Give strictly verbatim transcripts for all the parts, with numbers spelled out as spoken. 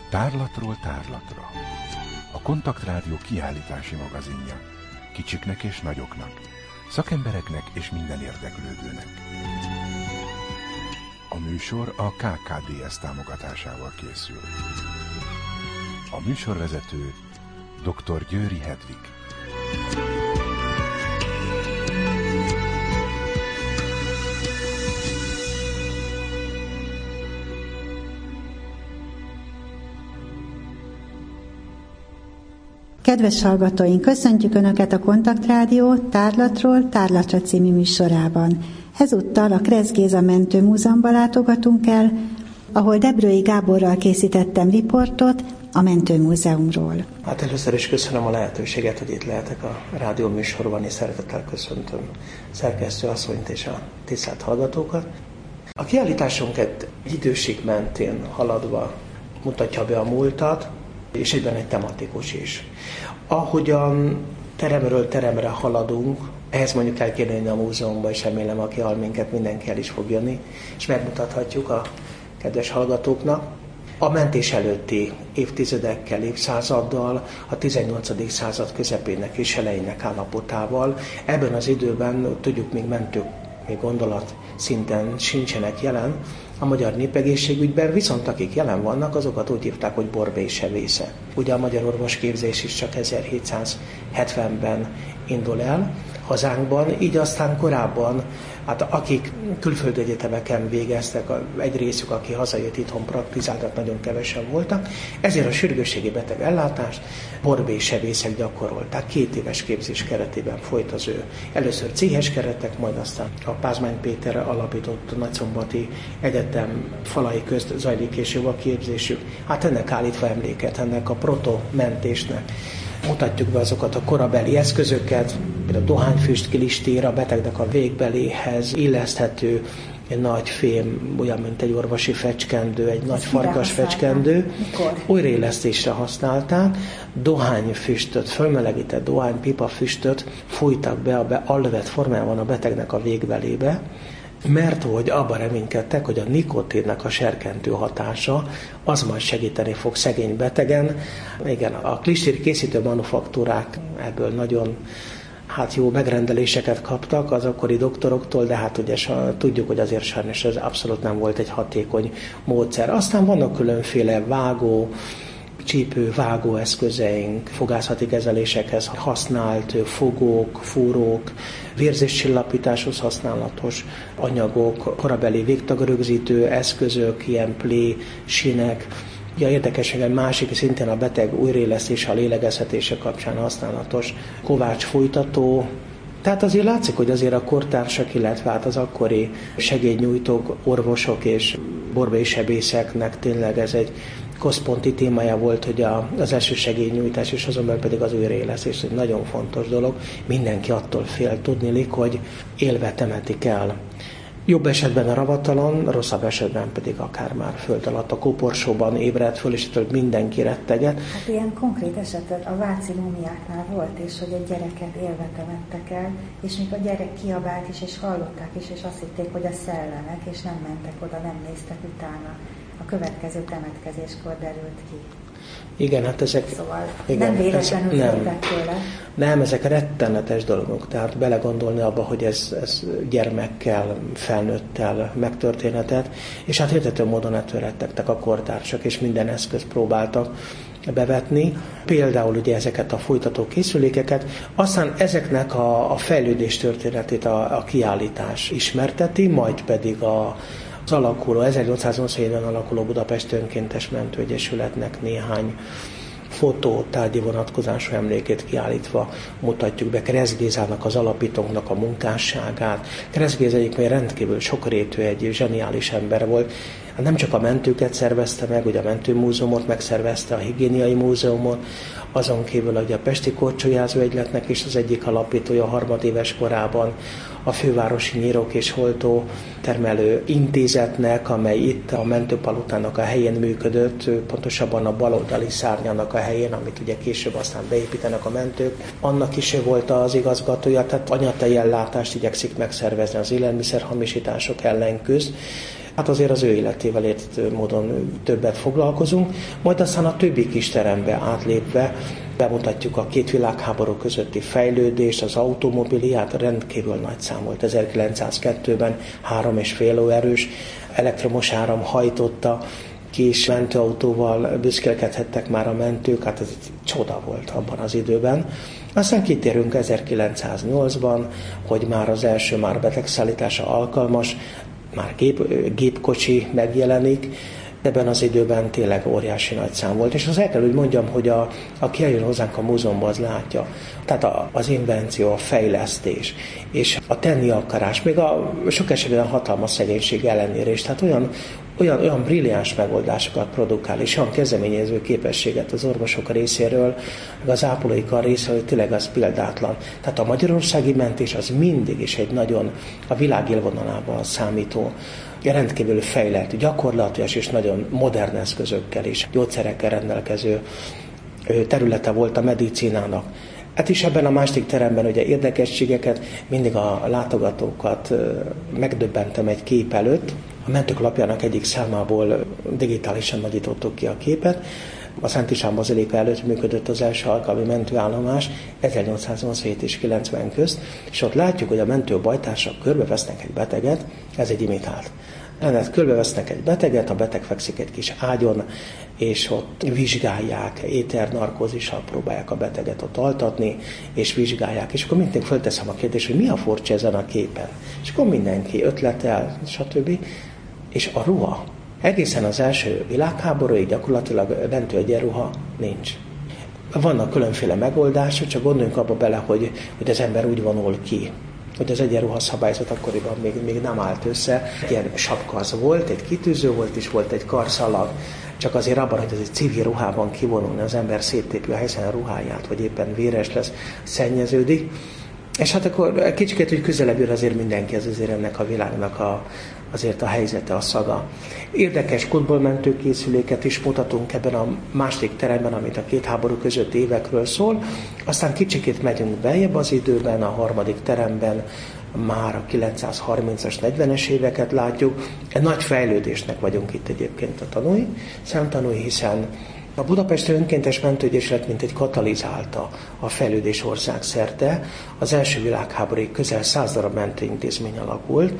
Tárlatról tárlatra. A Kontaktrádió kiállítási magazinja. Kicsiknek és nagyoknak, szakembereknek és minden érdeklődőnek. A műsor a ká ká dé es támogatásával készül. A műsorvezető dr. Győri Hedvig. Kedves hallgatóink, köszöntjük Önöket a Kontaktrádió Tárlatról tárlatra című műsorában. Ezúttal a Kressz Géza Mentőmúzeumban látogatunk el, ahol Debrői Gáborral készítettem riportot a Mentőmúzeumról. Hát először is köszönöm a lehetőséget, hogy itt lehetek a rádió műsorban, és szeretettel köszöntöm szerkesztő asszonyt és a tisztelt hallgatókat. A kiállításunk egy időség mentén haladva mutatja be a múltat, és egyben egy tematikus is. Ahogyan teremről teremre haladunk, ehhez mondjuk el kéne jönni a múzeumban, és remélem, aki hall minket, mindenki el is fog jönni, és megmutathatjuk a kedves hallgatóknak. A mentés előtti évtizedekkel, évszázaddal, a tizennyolcadik század közepének és elejének állapotával. Ebben az időben, tudjuk, még mentők, még gondolat szinten sincsenek jelen a magyar népegészségügyben, viszont akik jelen vannak, azokat úgy hívták, hogy Borbély sebészek. Ugye a magyar orvosképzés is csak ezerhétszázhetvenben indul el hazánkban, így aztán korábban, hát akik külföldi egyetemeken végeztek, egy részük, aki hazajött, itthon praktizáltak, nagyon kevesen voltak, ezért a sürgősségi beteg ellátást Borbély sebészek gyakorolták. Két éves képzés keretében folyt az ő. Először céhes keretek, majd aztán a Pázmány Péter alapított Nagyszombati Egyetem falai közt zajlik később a képzésük. Hát ennek állítva emléket, ennek a protomentésnek. Mutatjuk be azokat a korabeli eszközöket, például a dohányfüst kilistér, a betegnek a végbeléhez illeszthető egy nagy fém, olyan, mint egy orvosi fecskendő, egy nagy farkas fecskendő. Újraélesztésre használták, dohányfüstöt, fölmelegített dohánypipa füstöt fújtak be a alvett formában a betegnek a végbelébe, mert hogy abban reménykedtek, hogy a nikotinnak a serkentő hatása az majd segíteni fog szegény betegen. Igen, a klistér készítő manufaktúrák ebből nagyon hát jó megrendeléseket kaptak az akkori doktoroktól, de hát ugye tudjuk, hogy azért sajnos ez abszolút nem volt egy hatékony módszer. Aztán vannak különféle vágó, csípő, vágó eszközeink, fogászati kezelésekhez használt fogók, fúrók, vérzéscsillapításhoz használatos anyagok, korabeli végtagrögzítő eszközök, ilyen plé, sinek. Ja, érdekességen másik, szintén a beteg újraélesztése, a lélegeztetése kapcsán használatos kovács fújtató. Tehát azért látszik, hogy azért a kortársak, illetve hát az akkori segédnyújtók, orvosok és borbély sebészeknek tényleg ez egy központi témája volt, hogy a, az első segélynyújtás, és azon belül pedig az újraélesztés, egy nagyon fontos dolog. Mindenki attól fél, tudnilik, hogy élve temetik el. Jobb esetben a ravatalon, rosszabb esetben pedig akár már föld alatt a koporsóban ébredt föl, és ettől mindenki retteget. Hát ilyen konkrét eset a váci mumiáknál volt, és hogy egy gyereket élve temettek el, és még a gyerek kiabált is, és hallották is, és azt hitték, hogy a szellemek, és nem mentek oda, nem néztek utána. A következő temetkezéskor derült ki. Igen, hát ezek... Szóval igen, nem véletlenül féltek tőle. Nem, ezek rettenetes dolgok. Tehát belegondolni abba, hogy ez, ez gyermekkel, felnőttel megtörténhetett, és hát értető módon ettől rettegtek a kortársak, és minden eszközt próbáltak bevetni. Például ugye ezeket a fújtató készülékeket, aztán ezeknek a, a fejlődés történetét a, a kiállítás ismerteti, majd pedig a az alakuló, ezernyolcszáznyolcvanhétben alakuló Budapesti Önkéntes Mentőegyesületnek néhány fotó, tárgyi vonatkozású emlékét kiállítva mutatjuk be Kressz Gézának, az alapítónknak a munkásságát. Kressz Géza egyébként rendkívül sokrétű, egy zseniális ember volt. Nem csak a mentőket szervezte meg, ugye a Mentőmúzeumot megszervezte, a Higiéniai Múzeumot, azon kívül ugye a Pesti Korcsolyázó Egyletnek is az egyik alapítója harmadéves korában, a Fővárosi Nyírók és Holtó termelő intézetnek, amely itt a mentőpalotának a helyén működött, pontosabban a baloldali szárnyának a helyén, amit ugye később aztán beépítenek a mentők. Annak is ő volt az igazgatója, tehát anyatej ellátást igyekszik megszervezni az élelmiszerhamisítások ellen küzd. Hát azért az ő életével érthető módon többet foglalkozunk, majd aztán a többi kis terembe átlépve bemutatjuk a két világháború közötti fejlődést, az automobiliát, rendkívül nagy szám volt. ezerkilencszázkettőben három és fél lóerős elektromos áram hajtotta, kis mentőautóval büszkélkedhettek már a mentők, hát ez egy csoda volt abban az időben. Aztán kitérünk ezerkilencszáznyolcban, hogy már az első már betegszállítása alkalmas, már gép, gépkocsi megjelenik, ebben az időben tényleg óriási nagy szám volt. És az el kell, hogy mondjam, hogy a, aki eljön hozzánk a múzeumba, az látja. Tehát a, az invenció, a fejlesztés, és a tenni akarás, még a sok esetben a hatalmas szegénység ellenére is. Tehát olyan, olyan, olyan brilliáns megoldásokat produkál, és olyan kezdeményező képességet az orvosok részéről, meg az ápolói kar részéről, tényleg az példátlan. Tehát a magyarországi mentés az mindig is egy nagyon a világ élvonalában számító, rendkívül fejlett, gyakorlatilag és nagyon modern eszközökkel és gyógyszerekkel rendelkező területe volt a medicinának. Hát is ebben a másik teremben ugye érdekességeket, mindig a látogatókat megdöbbentem egy kép előtt. A mentők lapjának egyik számából digitálisan nagyítottuk ki a képet. A Szent István bazilika előtt működött az első alkalmi mentőállomás ezernyolcszáznyolcvanhét és kilencven közt, és ott látjuk, hogy a mentőbajtársak körbevesznek egy beteget, ez egy imitált. Ennek körbevesznek egy beteget, a beteg fekszik egy kis ágyon, és ott vizsgálják, éternarkózissal próbálják a beteget ott altatni, és vizsgálják. És akkor mindig fölteszem a kérdést, hogy mi a furcsa ezen a képen. És akkor mindenki ötletel, stb. És a ruha. Egészen az első világháborúig gyakorlatilag mentőegyenruha nincs. Vannak különféle megoldások, csak gondoljunk abba bele, hogy, hogy az ember úgy vonul ki, hogy az egyenruha szabályzat akkoriban még, még nem állt össze. Ilyen sapka az volt, egy kitűző volt, és volt egy karszalag. Csak azért abban, hogy ez egy civil ruhában kivonulni, az ember széttépi a helyszínen a ruháját, vagy éppen véres lesz, szennyeződik. És hát akkor kicsit, hogy közelebb jön azért mindenki, az azért ennek a világnak a, azért a helyzete, a szaga. Érdekes kutbolmentő készüléket is mutatunk ebben a második teremben, amit a két háború között évekről szól. Aztán kicsikét megyünk beljebb az időben, a harmadik teremben már a kilencszázharmincas, negyvenes éveket látjuk. Egy nagy fejlődésnek vagyunk itt egyébként a tanúi, szemtanúi, hiszen a Budapesti Önkéntes Mentőegyesület mint egy katalizálta a fejlődés országszerte. Az első világháborúig közel száz darab mentőintézmény alakult.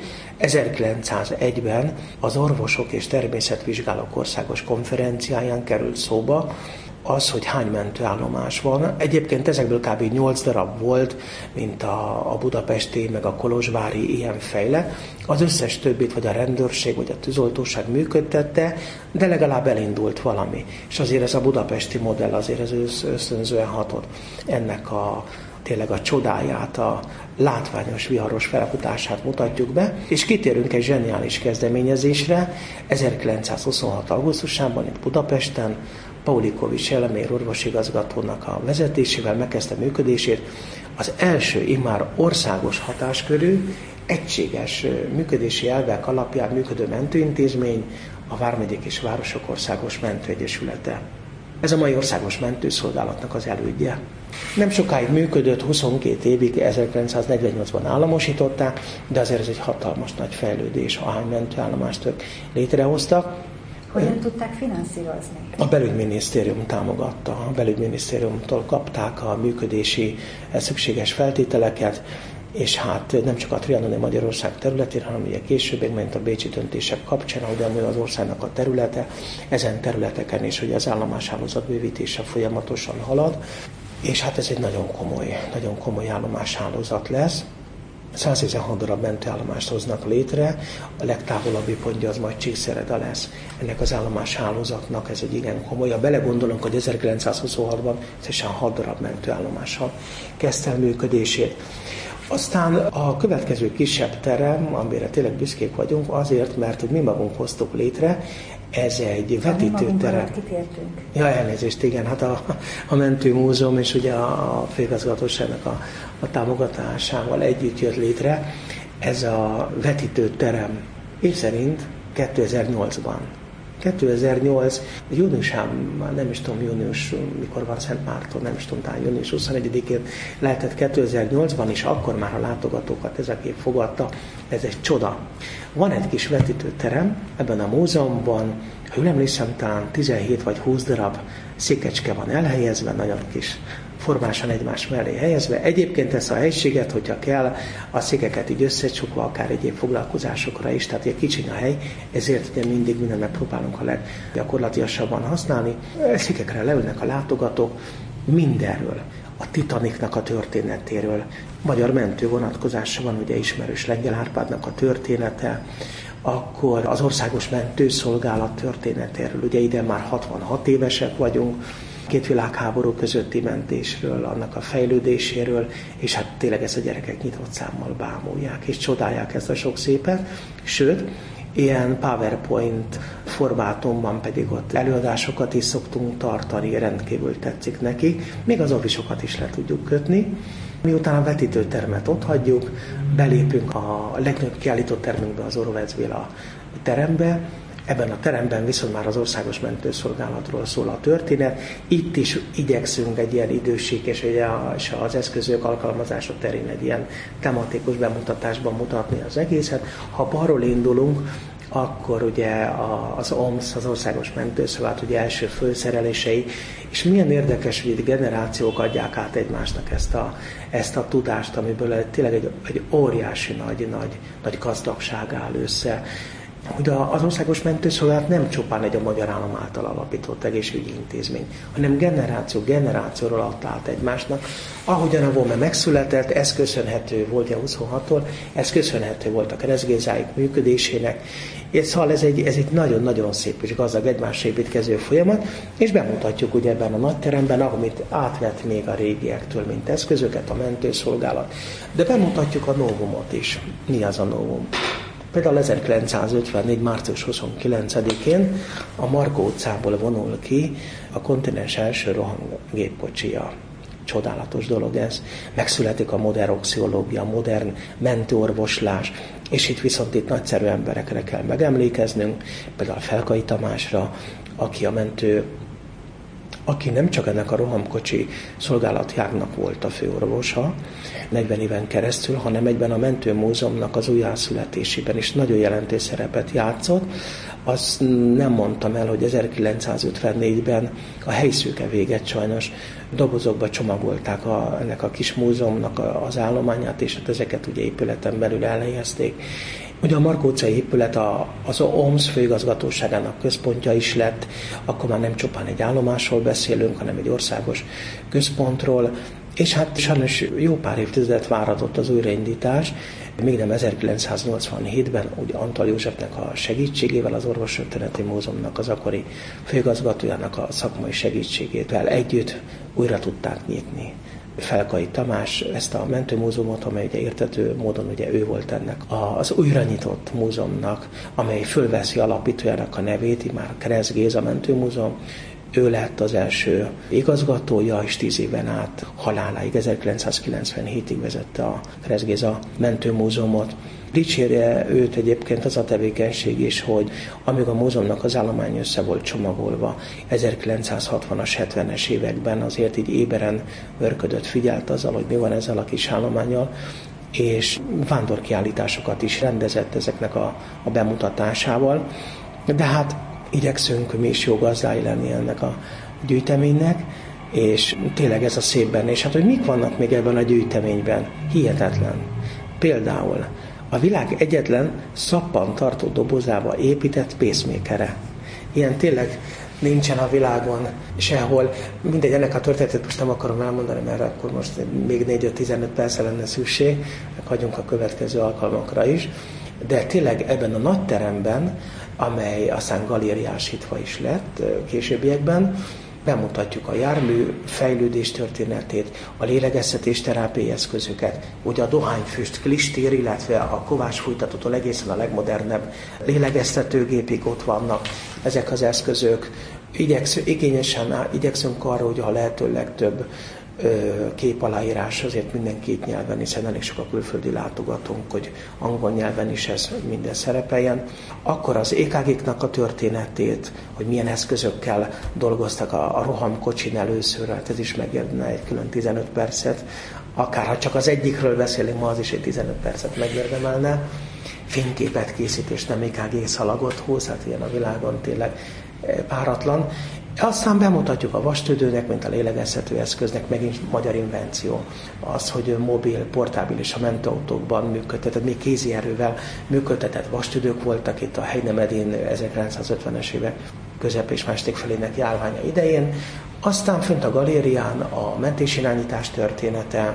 ezerkilencszázegyben az Orvosok és Természetvizsgálók Országos Konferenciáján került szóba az, hogy hány mentőállomás van. Egyébként ezekből kb. nyolc darab volt, mint a, a budapesti, meg a kolozsvári ilyen fejle. Az összes többit vagy a rendőrség, vagy a tűzoltóság működtette, de legalább elindult valami. És azért ez a budapesti modell azért ez ösztönzően hatott. Ennek a tényleg a csodáját, a látványos, viharos felfutását mutatjuk be, és kitérünk egy zseniális kezdeményezésre. ezerkilencszázhuszonhat. augusztusában itt Budapesten Paulikovics Elemér orvosigazgatónak a vezetésével megkezdte működését az első immár országos hatáskörű, egységes működési elvek alapján működő mentőintézmény, a Vármegyék és Városok Országos Mentőegyesülete. Ez a mai országos mentőszolgálatnak az elődje. Nem sokáig működött, huszonkét évig, ezerkilencszáznegyvennyolcban államosították, de azért ez egy hatalmas nagy fejlődés, ahány mentőállomást ők létrehoztak. Hogyan tudták finanszírozni? A belügyminisztérium támogatta. A belügyminisztériumtól kapták a működési szükséges feltételeket, és hát nem csak a trianoni Magyarország területén, hanem ugye később, mint a bécsi döntések kapcsán, ahogyan nő az országnak a területe, ezen területeken is ugye az állomáshálózat bővítése folyamatosan halad, és hát ez egy nagyon komoly, nagyon komoly állomáshálózat lesz. száztizenhat darab mentőállomást hoznak létre, a legtávolabbi pontja az majd Csíkszereda lesz. Ennek az állomáshálózatnak ez egy igen komoly. Ha belegondolunk, hogy ezerkilencszázhuszonhatban összesen hat darab mentőállomással kezdte el működését. Aztán a következő kisebb terem, amire tényleg büszkék vagyunk, azért, mert hogy mi magunk hoztuk létre, ez egy vetítőterem. Ja, elnézést, igen, hát a, a Mentőmúzeum és ugye a főigazgatóságnak a, a támogatásával együtt jött létre. ez a vetítőterem év szerint kétezer-nyolcban. kétezer-nyolc júniusában, nem is tudom, június, mikor van Szent Márton, nem is tudom, talán június huszonegyedikén lehetett kétezer-nyolcban, és akkor már a látogatókat ez a kép fogadta. Ez egy csoda. Van egy kis vetítőterem ebben a múzeumban, ha jól emlékszem, talán tizenhét vagy húsz darab székecske van elhelyezve, nagyon kis formásan egymás mellé helyezve. Egyébként ezt a helyiséget, hogyha kell, a székeket így összecsukva, akár egyéb foglalkozásokra is, tehát egy kicsiny a hely, ezért ugye mindig mindent megpróbálunk a leggyakorlatilasabban használni. Székekre leülnek a látogatók mindenről. A Titanicnak a történetéről, magyar mentő vonatkozása van, ugye ismerős Lengyel Árpádnak a története, akkor az Országos Mentőszolgálat történetéről, ugye ide már hatvanhat évesek vagyunk, két világháború közötti mentésről, annak a fejlődéséről, és hát tényleg ezt a gyerekek nyitott számmal bámulják, és csodálják ezt a sok szépet, sőt, ilyen PowerPoint formátumban pedig ott előadásokat is szoktunk tartani, rendkívül tetszik nekik, még az offisokat is le tudjuk kötni. Miután a vetítőtermet ott hagyjuk, belépünk a legnagyobb kiállított termünkbe, az Orovecz-Béla terembe. Ebben a teremben viszont már az Országos Mentőszolgálatról szól a történet. Itt is igyekszünk egy ilyen időség és az eszközök alkalmazása terén egy ilyen tematikus bemutatásban mutatni az egészet. Ha balról indulunk, akkor ugye az o em es, az Országos Mentőszolgálat ugye első fölszerelései, és milyen érdekes, hogy itt generációk adják át egymásnak ezt a, ezt a tudást, amiből tényleg egy, egy óriási nagy, nagy, nagy gazdagság áll össze. Ugye az Országos Mentőszolgálat nem csupán egy a magyar állam által alapított egészségügyi intézmény, hanem generáció generációról adta át egymásnak. Ahogyan a VOME megszületett, ez köszönhető volt a huszonhattól, ez köszönhető volt a keresztgézáik működésének, és szóval ez egy, ez egy nagyon-nagyon szép és gazdag egymásra építkező folyamat, és bemutatjuk ugye ebben a nagy teremben, amit átvett még a régiektől, mint eszközöket, a mentőszolgálat, de bemutatjuk a novumot is. Mi az a novum? Például ezerkilencszázötvennégy. március huszonkilencedikén a Markó utcából vonul ki a kontinens első rohamgépkocsija. Csodálatos dolog ez. Megszületik a modern oxiológia, modern mentőorvoslás, és itt viszont itt nagyszerű emberekre kell megemlékeznünk, például Felkai Tamásra, aki a mentő aki nem csak ennek a rohamkocsi szolgálatjágnak volt a főorvosa negyven éven keresztül, hanem egyben a Mentőmúzeumnak az újjászületésében is nagyon jelentős szerepet játszott. Azt nem mondtam el, hogy ezerkilencszázötvennégyben a helyszűke véget sajnos dobozokba csomagolták a, ennek a kis múzeumnak az állományát, és hát ezeket ugye épületen belül elhelyezték. Ugye a Markó utcai épület a, az o em es főigazgatóságának központja is lett, akkor már nem csupán egy állomásról beszélünk, hanem egy országos központról, és hát sajnos jó pár évtizedet várhatott az újraindítás, még nem ezerkilencszáznyolcvanhétben, ugye Antall Józsefnek a segítségével, az Orvostörténeti Múzeumnak az akkori főigazgatójának a szakmai segítségével együtt újra tudták nyitni. Felkai Tamás ezt a mentőmúzeumot, amely ugye érthető módon ugye ő volt ennek az újra nyitott múzeumnak, amely fölveszi alapítójának a nevét, már Kresz Géza Mentőmúzeum. Ő lett az első igazgatója, és tíz éven át haláláig, ezerkilencszázkilencvenhétig vezette a Kresz Géza Mentőmúzeumot. Dicsérje őt egyébként az a tevékenység is, hogy amíg a múzeumnak az állomány össze volt csomagolva, ezerkilencszázhatvanas, hetvenes években azért így éberen örködött, figyelt azzal, hogy mi van ezzel a kis állománnyal, és vándorkiállításokat is rendezett ezeknek a, a bemutatásával. De hát igyekszünk mi is jó gazdái lenni ennek a gyűjteménynek, és tényleg ez a szép benne. És hát, hogy mik vannak még ebben a gyűjteményben? Hihetetlen. Például a világ egyetlen szappantartó dobozába épített pacemakere. Ilyen tényleg nincsen a világon sehol. Mindegy, ennek a történetet most nem akarom elmondani, mert akkor most még négy-öt-tizenöt percre lenne szükség, meg hagyunk a következő alkalmakra is. De tényleg ebben a nagy teremben, amely aztán galériásítva is lett későbbiekben, bemutatjuk a jármű fejlődés történetét, a lélegeztetés terápiai eszközöket, ugye a dohányfüst klistér, illetve a kovásfújtatótól egészen a legmodernebb lélegeztetőgépig ott vannak ezek az eszközök. Igyekszünk, igényesen igyekszünk arra, hogy a lehető legtöbb képaláírás azért minden két nyelven, hiszen elég sok a külföldi látogatónk, hogy angol nyelven is ez minden szerepeljen. Akkor az é ká géknak a történetét, hogy milyen eszközökkel dolgoztak a, a rohamkocsin először, hát ez is megérne egy külön tizenöt percet. Akár ha csak az egyikről beszélünk, ma az is egy tizenöt percet megérdemelne. Fényképet készítés, nem é ká gé szalagot hoz, hát ilyen a világon tényleg páratlan. Aztán bemutatjuk a vastüdőnek, mint a lélegeztető eszköznek, megint magyar invenció. Az, hogy mobil, portábilis a mentőautókban működtetett, még kézi erővel működtetett vastüdők voltak itt a Helynemedin ezerkilencszázötvenes évek közep és második felének járványa idején. Aztán fönt a galérián a mentésirányítás története,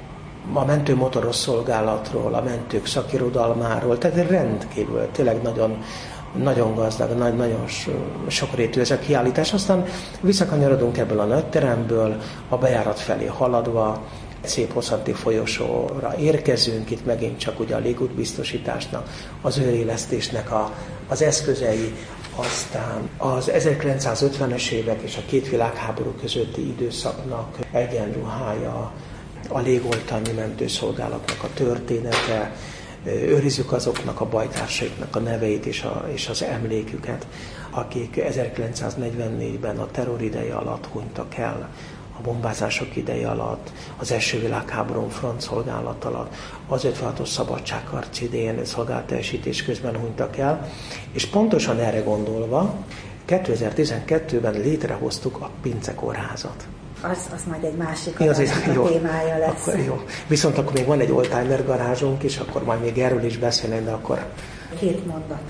a mentőmotoros szolgálatról, a mentők szakirodalmáról, tehát rendkívül, tényleg nagyon, nagyon gazdag, nagyon sokrétű ez a kiállítás. Aztán visszakanyarodunk ebből a nagyteremből, a bejárat felé haladva, szép hosszanti folyosóra érkezünk, itt megint csak ugye a légútbiztosításnak, az őrélesztésnek a, az eszközei, aztán az ezerkilencszázötvenes évek és a két világháború közötti időszaknak egyenruhája, a légoltalmi mentőszolgálatnak a története, őrizzük azoknak a bajtársaiknak a neveit és, a, és az emléküket, akik ezerkilencszáznegyvennégyben a terror ideje alatt hunytak el, a bombázások ideje alatt, az első világháború frontszolgálat alatt, az ötvenhatos szabadságharc idején szolgálatteljesítés közben hunytak el, és pontosan erre gondolva kétezer-tizenkettőben létrehoztuk a Pince Kórházat. Az, az majd egy másik az is, a jó, témája lesz. Akkor jó. Viszont akkor még van egy oldtimer garázsunk is, akkor majd még erről is beszélünk, de akkor... Két mondatot.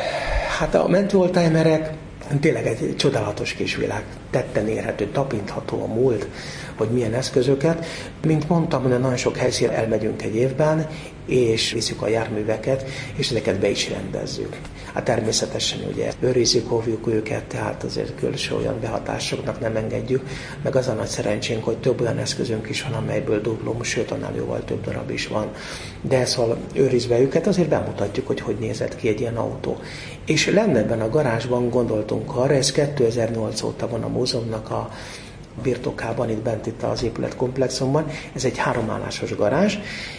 Hát a mentő oldtimerek tényleg egy csodálatos kis világ, tetten érhető, tapintható a múlt, hogy milyen eszközöket. Mint mondtam, nagyon sok helyszínre elmegyünk egy évben, és viszük a járműveket, és ezeket be is rendezzük. Hát természetesen ugye őrizzük, óvjuk őket, tehát azért külső olyan behatásoknak nem engedjük, meg az a nagy szerencsénk, hogy több olyan eszközünk is van, amelyből duplum, sőt, annál jóval több darab is van. De szóval őrizve őket, azért bemutatjuk, hogy hogy nézett ki egy ilyen autó. És lenne ebben a garázsban, gondoltunk arra, ez kétezer-nyolc óta van a múzeumnak a birtokában, itt bent itt az épületkomplexumban, ez egy háromállásos garázs,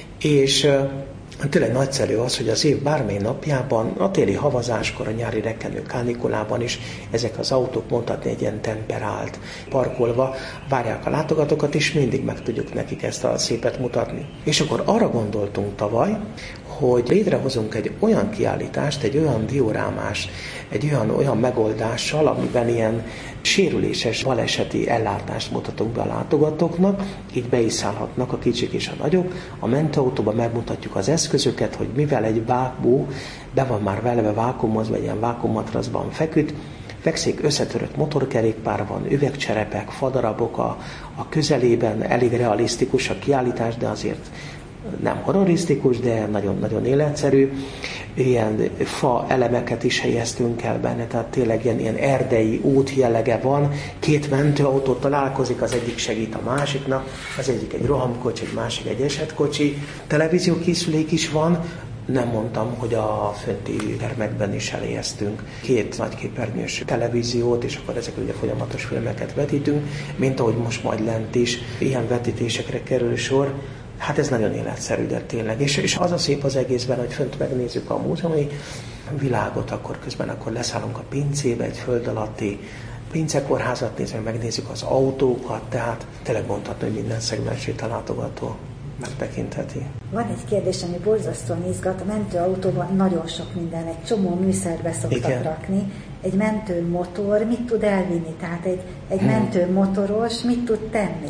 és tényleg nagyszerű az, hogy az év bármely napjában, a téli havazáskor, a nyári rekkenő kánikulában is ezek az autók mondhatni egy ilyen temperált parkolva várják a látogatókat, és mindig meg tudjuk nekik ezt a szépet mutatni. És akkor arra gondoltunk tavaly, hogy létrehozunk egy olyan kiállítást, egy olyan diorámást, egy olyan, olyan megoldással, amiben ilyen sérüléses, baleseti ellátást mutatunk be a látogatóknak, így be is szállhatnak a kicsik és a nagyok. A mentőautóban megmutatjuk az eszközöket, hogy mivel egy vákbó be van már velve vákuumozva, egy ilyen vákuummatracban feküdt, fekszik, összetörött motorkerékpár van, üvegcserepek, fadarabok a, a közelében, elég realisztikus a kiállítás, de azért nem horrorisztikus, de nagyon-nagyon életszerű. Ilyen fa elemeket is helyeztünk el benne, tehát tényleg ilyen, ilyen erdei út jellege van. Két mentőautó találkozik, az egyik segít a másiknak, az egyik egy rohamkocsi, egy másik egy esetkocsi. Televíziókészülék is van. Nem mondtam, hogy a fönti termekben is elhelyeztünk két nagyképernyős televíziót, és akkor ezek ugye folyamatos filmeket vetítünk, mint ahogy most majd lent is ilyen vetítésekre kerül sor. Hát ez nagyon életszerű, de tényleg. És, és az a szép az egészben, hogy fönt megnézzük a múzeumi világot, akkor közben akkor leszállunk a pincébe, egy föld alatti pincekórházat nézve, megnézzük az autókat, tehát tényleg mondhatni, hogy minden szegmensét a látogató megtekintheti. Van egy kérdés, ami borzasztóan izgat. A mentőautóban nagyon sok minden, egy csomó műszerbe szoktak Igen. rakni. Egy mentőmotor mit tud elvinni? Tehát egy, egy hmm. mentőmotoros mit tud tenni?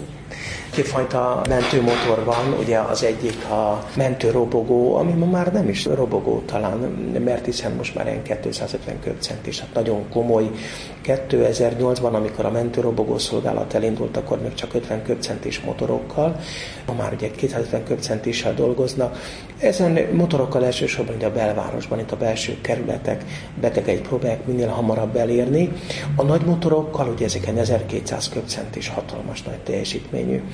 Kétfajta mentőmotor van, ugye az egyik a mentőrobogó, ami ma már nem is robogó talán, mert hiszen most már ilyen kétszázötven köbcentis, hát nagyon komoly. kétezer-nyolcban, amikor a mentőrobogó szolgálat elindult, akkor még csak ötven köbcentis motorokkal, ma már ugye kétszázötven köbcentissel dolgoznak. Ezen motorokkal elsősorban ugye a belvárosban, itt a belső kerületek betegeit próbálják minél hamarabb elérni. A nagy motorokkal, ugye ezeken ezerkétszáz köbcentis hatalmas nagy teljesítményű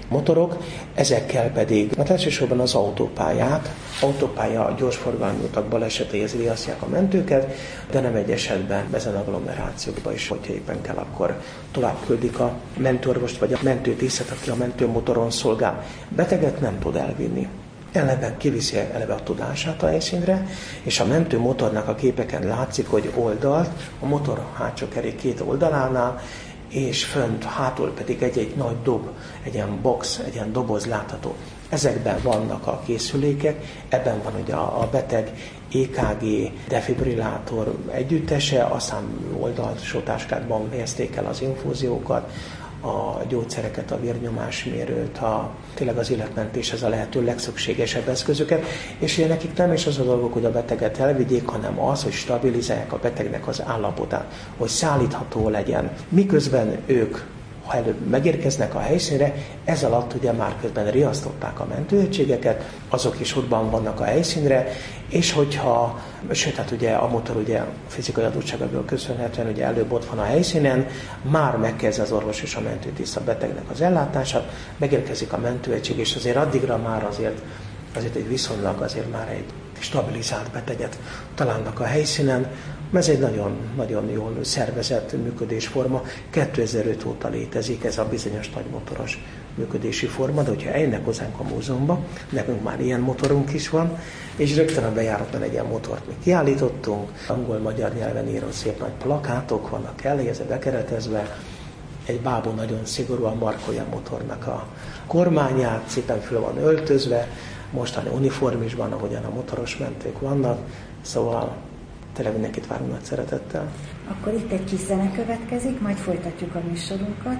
motorok, ezekkel pedig hát elsősorban az autópályát, autópálya gyorsforgalmú utak baleseteihez riasztják a mentőket, de nem egy esetben ezen agglomerációkban is, hogyha éppen kell, akkor tovább küldik a mentőorvost, vagy a mentőtisztet, aki a mentőmotoron szolgál. Beteget nem tud elvinni. Eleve kiviszi eleve a tudását a helyszínre, és a mentőmotornak a képeken látszik, hogy oldalt, a motor hátsó kerék két oldalánál, és fönt, hátul pedig egy-egy nagy dob, egy ilyen box, egy ilyen doboz látható. Ezekben vannak a készülékek, ebben van ugye a beteg é ká gé, defibrillátor együttese, aztán oldalsó táskádban helyezték el az infúziókat, a gyógyszereket, a vérnyomásmérőt, a, tényleg az életmentéshez a lehető legszükségesebb eszközöket, és ugye nekik nem is az a dolgok, hogy a beteget elvigyék, hanem az, hogy stabilizálják a betegnek az állapotát, hogy szállítható legyen. Miközben ők, ha előbb megérkeznek a helyszínre, ez alatt ugye már közben riasztották a mentőegységeket, azok is ottan vannak a helyszínre, és hogyha, sőt, hát ugye a motor ugye fizikai adottságokból köszönhetően ugye előbb ott van a helyszínen, már megkezd az orvos és a mentőtiszt a betegnek az ellátását, megérkezik a mentőegység, és azért addigra már azért, azért egy viszonylag azért már egy stabilizált beteget találnak a helyszínen. Ez egy nagyon, nagyon jól szervezett működésforma. kétezer-öt óta létezik ez a bizonyos nagymotoros működési forma, de hogyha eljönnek hozzánk a múzeumba, nekünk már ilyen motorunk is van, és rögtön a bejáratban egy ilyen motort mi kiállítottunk, angol-magyar nyelven író szép nagy plakátok vannak elhelyezve, bekeretezve, egy bábú nagyon szigorúan markolja a motornak a kormányát, szépen föl van öltözve, mostani uniformisban, ahogyan a motoros mentők vannak, szóval tényleg mindenkit várunk nagy szeretettel. Akkor itt egy kis zene következik, majd folytatjuk a műsorunkat.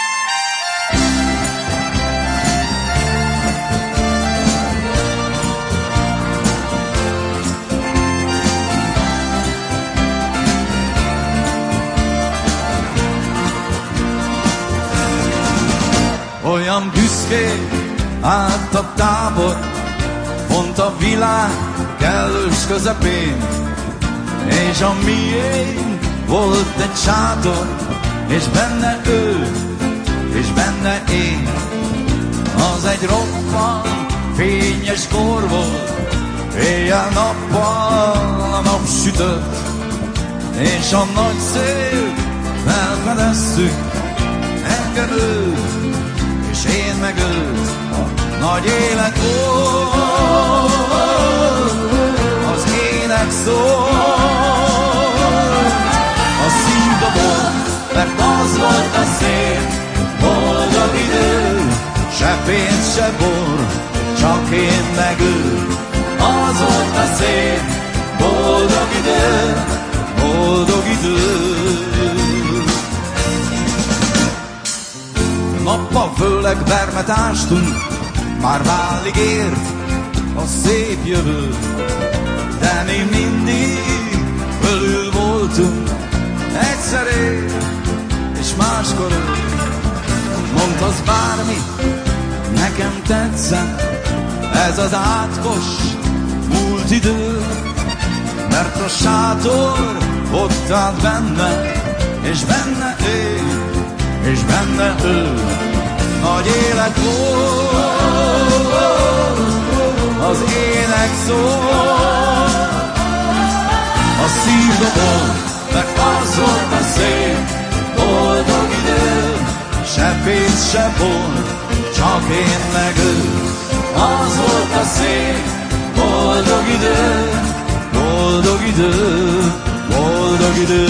Olyan büszkék állt a tábor, pont a világ kellős közepén, és a miénk volt egy sátor, és benne ő, és benne én. Az egy roppant fényes kor volt, éjjel-nappal a nap sütött, és a nagy szél felfedeztük, engem ő, és én meg ő. Nagy élet volt, az ének szól, a szívdobol, mert az volt a szép boldog idő, se pénz, se bor, csak én meg ő. Az volt a szép boldog idő, boldog idő. Nappal főleg vermet ástunk, már válig ért a szép jövő, de mi mindig fölül voltunk, egyszer én és máskor ő. Mondhasz bármi, nekem tetszett ez az átkos múlt idő, mert a sátor ott állt benne, és benne én, és benne ő. Nagy élet volt, az ének szól, a szív dobol, mert az volt a szép boldog idő, se pénz, se bor, csak én meg ő. Az volt a szép boldog idő, boldog idő, boldog idő.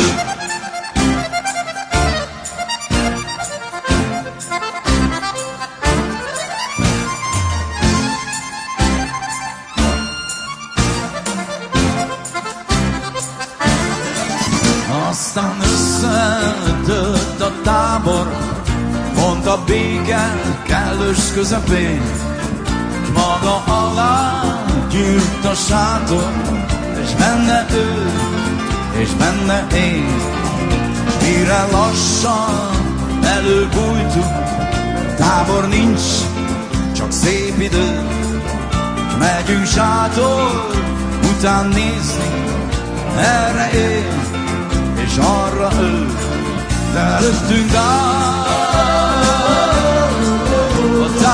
Aztán összedőlt a tábor, pont a béke kellős közepén, s maga alá gyűrt a sátor, és benne ő, és benne én. Mire lassan előbújtunk, tábor nincs, csak szép idő, megyünk sátor után nézni, erre én, és arra ő, de előttünk áll a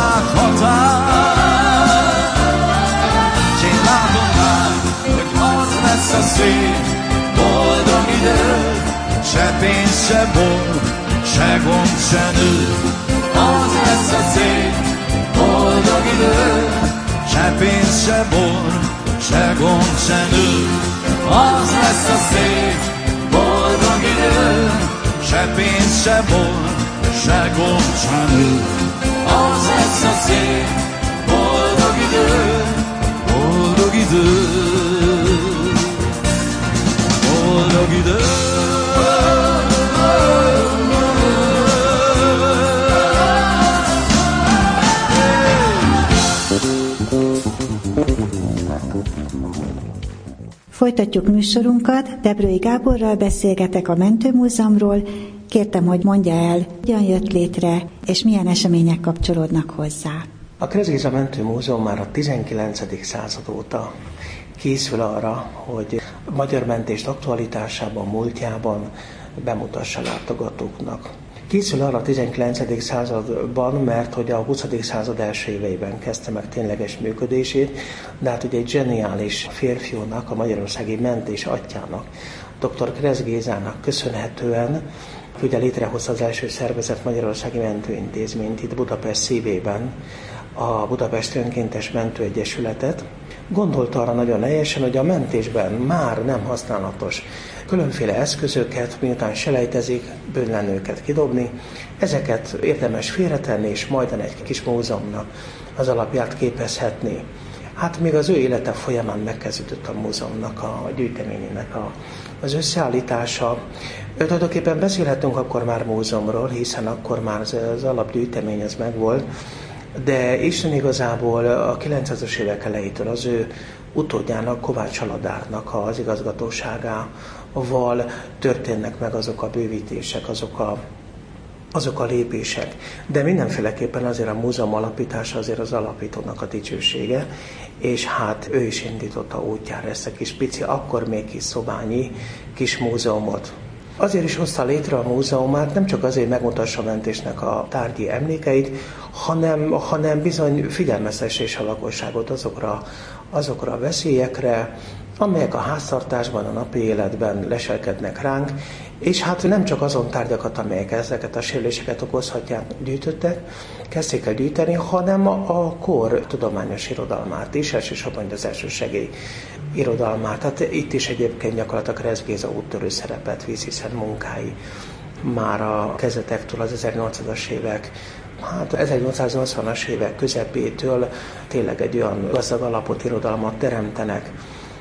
szép boldog idő, se pénz, se bor, se gond, se nő. Az lesz a szép boldog idő, se pénz, se bor, se gond, se nő. Az lesz a szép boldog idő, se pénz, se bor, se gond, se nő. Az lesz a szép boldog idő, boldog idő, boldog idő. Folytatjuk műsorunkat, Debrői Gáborral beszélgetek a Mentőmúzeumról. Kértem, hogy mondja el, hogyan jött létre, és milyen események kapcsolódnak hozzá. A Kressz Géza Mentőmúzeum már a tizenkilencedik század óta készül arra, hogy a magyar mentést aktualitásában, múltjában bemutassa látogatóknak. Készül arra a tizenkilencedik században, mert hogy a huszadik század első éveiben kezdte meg tényleges működését, de hát ugye egy zseniális férfiúnak, a magyarországi mentés atyának, dr. Kressz Gézának köszönhetően, ugye létrehozta az első szervezett magyarországi mentőintézményt itt Budapest szívében, a Budapesti Önkéntes Mentőegyesületet. Gondolta arra nagyon helyesen, hogy a mentésben már nem használatos különféle eszközöket, miután selejtezik, bőn őket kidobni, ezeket érdemes félretenni, és majdan egy kis múzeumnak az alapját képezhetni. Hát még az ő élete folyamán megkezdődött a múzeumnak, a gyűjteményének a, az összeállítása. Tulajdonképpen beszélhetünk akkor már múzeumról, hiszen akkor már az, az alapgyűjtemény az megvolt, de Isten igazából a kilencszázas évek elejétől az ő utódjának, Kovács Aladárnak az igazgatóságával történnek meg azok a bővítések, azok a, azok a lépések. De mindenféleképpen azért a múzeum alapítása azért az alapítónak a dicsősége, és hát ő is indította útjára ezt a kis pici, akkor még kis szobányi kis múzeumot. Azért is hozta létre a múzeumát, nem csak azért, hogy megmutassa a mentésnek a tárgyi emlékeit, hanem, hanem bizony figyelmeztesse a lakosságot azokra, azokra a veszélyekre, amelyek a háztartásban, a napi életben leselkednek ránk, és hát nem csak azon tárgyakat, amelyek ezeket a sérüléseket okozhatják, gyűjtöttek, kezdték el gyűjteni, hanem a, a kor tudományos irodalmát is, elsősorban az elsősegély irodalmát. Hát itt is egyébként gyakorlatilag Kressz Géza úttörő szerepet visz, hiszen munkái már a kezdetektől az ezernyolcszázas évek, hát ezernyolcszáznyolcvanas évek közepétől tényleg egy olyan gazdag alapot, irodalmat teremtenek.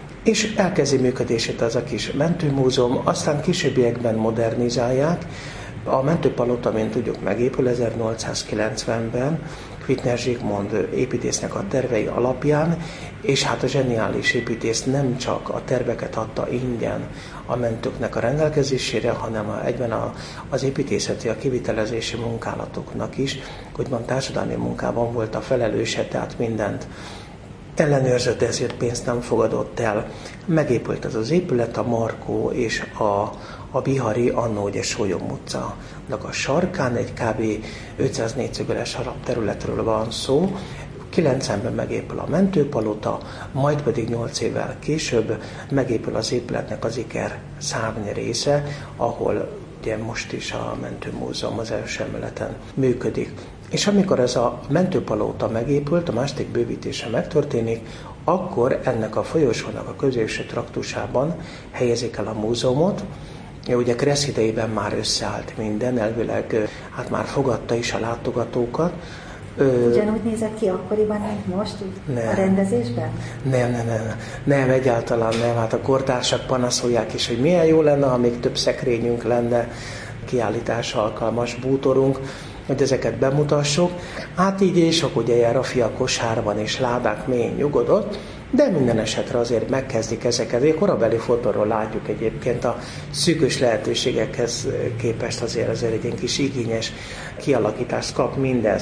És elkezdi működését az a kis mentőmúzeum, aztán későbbiekben modernizálják. A mentőpalota, mint tudjuk, megépül ezernyolcszázkilencvenben, Kvitner Zsigmond építésznek a tervei alapján, és hát a zseniális építész nem csak a terveket adta ingyen a mentőknek a rendelkezésére, hanem a, egyben a, az építészeti, a kivitelezési munkálatoknak is, úgymond társadalmi munkában volt a felelőse, tehát mindent ellenőrzött, ezért pénzt nem fogadott el. Megépült ez az épület, a Markó és a, a Bihari, annó ugye Sólyom utcának a sarkán, egy kb. ötszáz négyzetméteres harap területről van szó. kilencvenben megépül a mentőpalota, majd pedig nyolc évvel később megépül az épületnek az iker szárny része, ahol ugye most is a Mentőmúzeum az első emeleten működik. És amikor ez a mentőpalota megépült, a második bővítése megtörténik, akkor ennek a folyosónak a középső traktusában helyezik el a múzeumot. Ugye Kressz idejében már összeállt minden, elvileg hát már fogadta is a látogatókat. Ugyanúgy nézett ki akkoriban, mint most, nem. A rendezésben? Nem, nem, nem, nem, egyáltalán nem. Hát a kortársak panaszolják is, hogy milyen jó lenne, ha még több szekrényünk lenne, kiállítás alkalmas bútorunk, hogy ezeket bemutassuk. Hát így és sok ugye jár a fia kosárban és ládák mélyén nyugodott, de minden esetre azért megkezdik ezeket. A korabeli fotóról látjuk egyébként a szűkös lehetőségekhez képest azért, azért egy ilyen kis igényes kialakítást kap mindez.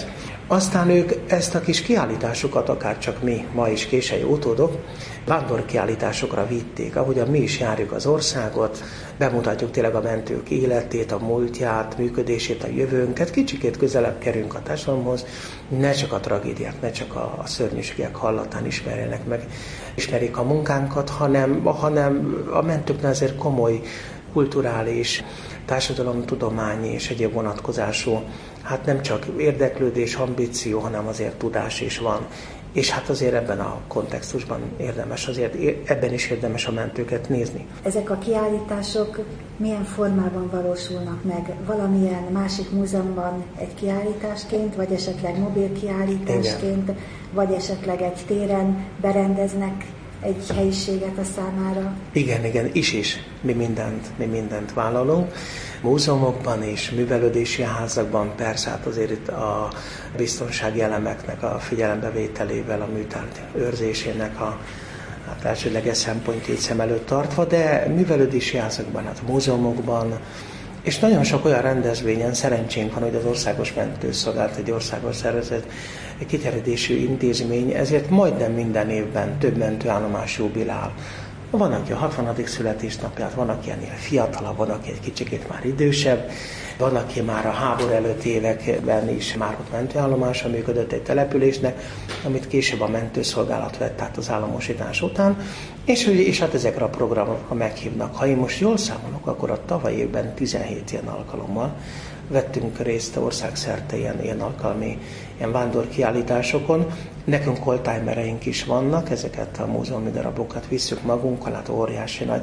Aztán ők ezt a kis kiállításokat, akár csak mi, ma is késői utódok, vándorkiállításokra vitték, ahogyan mi is járjuk az országot, bemutatjuk tényleg a mentők életét, a múltját, működését, a jövőnket, kicsikét közelebb kerülünk a társadalomhoz, ne csak a tragédiák, ne csak a, a szörnyűségek hallatán ismerjenek meg, ismerik a munkánkat, hanem, hanem a mentőknél azért komoly, kulturális, társadalomtudományi és egyéb vonatkozású, hát nem csak érdeklődés, ambíció, hanem azért tudás is van. És hát azért ebben a kontextusban érdemes, azért ebben is érdemes a mentőket nézni. Ezek a kiállítások milyen formában valósulnak meg? Valamilyen másik múzeumban egy kiállításként, vagy esetleg mobil kiállításként, igen. Vagy esetleg egy téren berendeznek egy helyiséget a számára? Igen, igen, is is. Mi mindent, mi mindent vállalunk. Múzeumokban és művelődési házakban persze hát azért itt a biztonsági elemeknek a figyelembevételével, a műtárgy őrzésének a hát elsődleges szempontjait szem előtt tartva, de művelődési házakban, hát múzeumokban, és nagyon sok olyan rendezvényen szerencsénk van, hogy az Országos Mentőszolgálat egy országos szervezet, egy kiterjedésű intézmény, ezért majdnem minden évben több mentőállomás jubilál. Van, aki a hatvanadik születésnapját, van, aki ennél fiatalabb, van, aki egy kicsikét már idősebb, van, aki már a háború előtti években is már ott mentőállomása működött egy településnek, amit később a mentőszolgálat vett át az államosítás után, és, és hát ezekre a programokra meghívnak. Ha én most jól számolok, akkor a tavaly évben tizenhét ilyen alkalommal vettünk részt országszerte ilyen, ilyen alkalmi ilyen vándorkiállításokon. Nekünk oldtimereink is vannak, ezeket a múzeumi darabokat visszük magunkkal, hát óriási nagy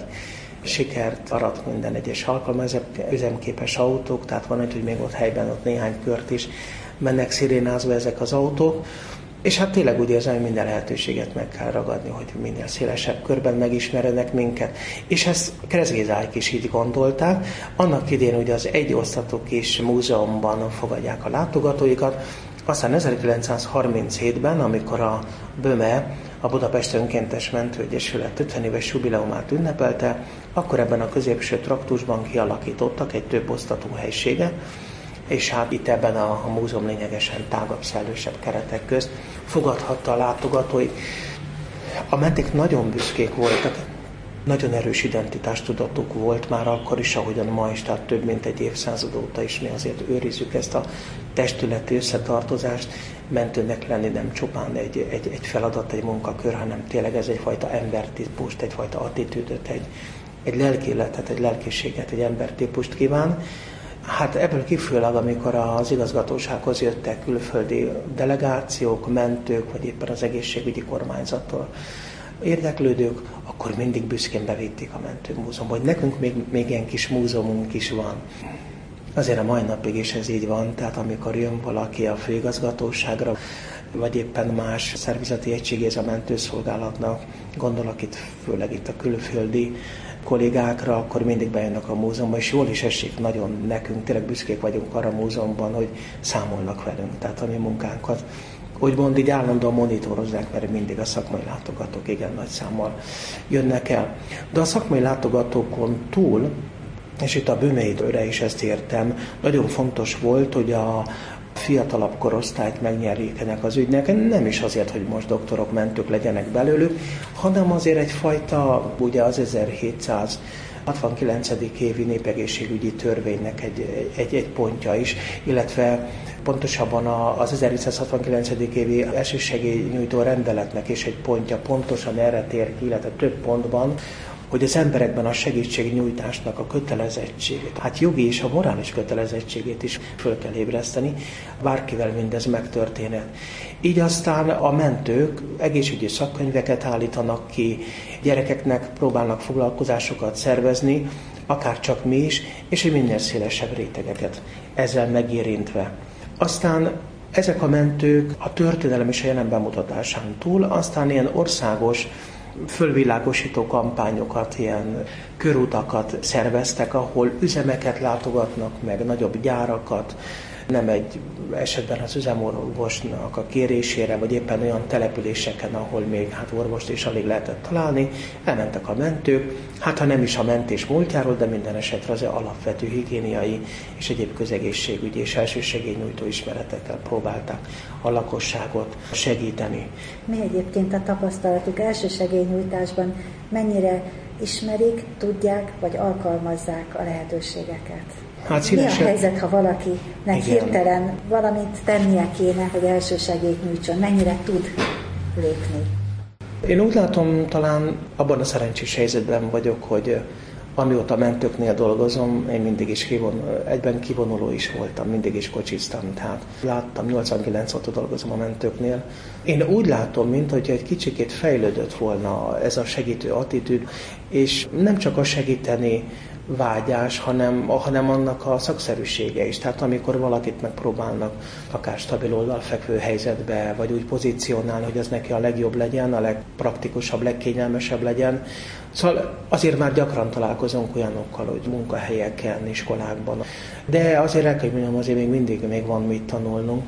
sikert arat minden egyes alkalom, ezek üzemképes autók, tehát van egy, hogy még ott helyben ott néhány kört is mennek szirénázva ezek az autók, és hát tényleg úgy érzem, hogy minden lehetőséget meg kell ragadni, hogy minél szélesebb körben megismerjenek minket. És ezt Kreszgézáik is így gondolták. Annak idén ugye az egy osztatú kis múzeumban fogadják a látogatóikat, aztán ezerkilencszázharminchétben, amikor a BÖME, a Budapest Önkéntes Mentőegyesület ötven éves jubileumát ünnepelte, akkor ebben a középső traktusban kialakítottak egy több osztatú helységet, és hát itt ebben a, a múzeum lényegesen tágabb, szellősebb keretek közt fogadhatta a látogatóit. A menték nagyon büszkék voltak, nagyon erős identitástudatuk volt már akkor is, ahogyan ma is, tehát több mint egy évszázad óta is mi azért őrizzük ezt a testületi összetartozást. Mentőnek lenni nem csupán egy, egy, egy feladat, egy munkakör, hanem tényleg ez egyfajta embertípust, egyfajta attitűdöt, egy, egy lelkéletet, egy lelkiséget, egy embertípust kíván. Hát ebből kifolyólag, amikor az igazgatósághoz jöttek külföldi delegációk, mentők, vagy éppen az egészségügyi kormányzattól érdeklődők, akkor mindig büszkén bevitték a mentőmúzeumba, hogy nekünk még, még ilyen kis múzeumunk is van. Azért a mai napig is ez így van, tehát amikor jön valaki a főigazgatóságra, vagy éppen más szervezeti egységéhez a mentőszolgálatnak, gondolok itt főleg itt a külföldi kollégákra, akkor mindig bejönnek a múzeumban, és jól is esik nagyon nekünk, tényleg büszkék vagyunk arra a múzeumban, hogy számolnak velünk, tehát a mi munkánkat. Úgymond így állandóan monitorozzák, mert mindig a szakmai látogatók igen nagy számmal jönnek el. De a szakmai látogatókon túl, és itt a BÖME-időre is ezt értem, nagyon fontos volt, hogy a fiatalabb korosztályt megnyerjék ennek az ügynek, nem is azért, hogy most doktorok, mentők legyenek belőlük, hanem azért egyfajta, ugye az ezerhétszázhatvankilencedik évi népegészségügyi törvénynek egy, egy, egy pontja is, illetve pontosabban az ezerhétszázhatvankilencedik évi elsősegélynyújtó rendeletnek is egy pontja pontosan erre tér ki, illetve több pontban, hogy az emberekben a segítségnyújtásnak a kötelezettségét, hát jogi és a morális kötelezettségét is föl kell ébreszteni, bárkivel mindez megtörténhet. Így aztán a mentők egészségügyi szakkönyveket állítanak ki, gyerekeknek próbálnak foglalkozásokat szervezni, akár csak mi is, és egy minél szélesebb rétegeket ezzel megérintve. Aztán ezek a mentők a történelem és a jelen bemutatásán túl, aztán ilyen országos fölvilágosító kampányokat, ilyen körutakat szerveztek, ahol üzemeket látogatnak meg, nagyobb gyárakat, nem egy esetben az üzemorvosnak a kérésére, vagy éppen olyan településeken, ahol még hát orvost is alig lehetett találni, elmentek a mentők, hát ha nem is a mentés múltjáról, de minden esetre az alapvető higiéniai és egyéb közegészségügyi és elsősegélynyújtó ismeretekkel próbálták a lakosságot segíteni. Mi egyébként a tapasztalatuk elsősegélynyújtásban mennyire ismerik, tudják, vagy alkalmazzák a lehetőségeket? Hát Mi a helyzet, ha valakinek hirtelen valamit tennie kéne, hogy elsősegélyt nyújtson? Mennyire tud lépni? Én úgy látom, talán abban a szerencsés helyzetben vagyok, hogy amióta mentőknél dolgozom, én mindig is kivon, egyben kivonuló is voltam, mindig is kocsiztam, tehát láttam, nyolcvankilenc óta dolgozom a mentőknél. Én úgy látom, mint hogy egy kicsikét fejlődött volna ez a segítő attitűd, és nem csak a segíteni vágyás, hanem, hanem annak a szakszerűsége is. Tehát amikor valakit megpróbálnak akár stabil oldalfekvő helyzetbe, vagy úgy pozícionálni, hogy az neki a legjobb legyen, a legpraktikusabb, legkényelmesebb legyen. Szóval azért már gyakran találkozunk olyanokkal, hogy munkahelyeken, iskolákban. De azért el kell mondjam, azért még mindig még van mit tanulnunk.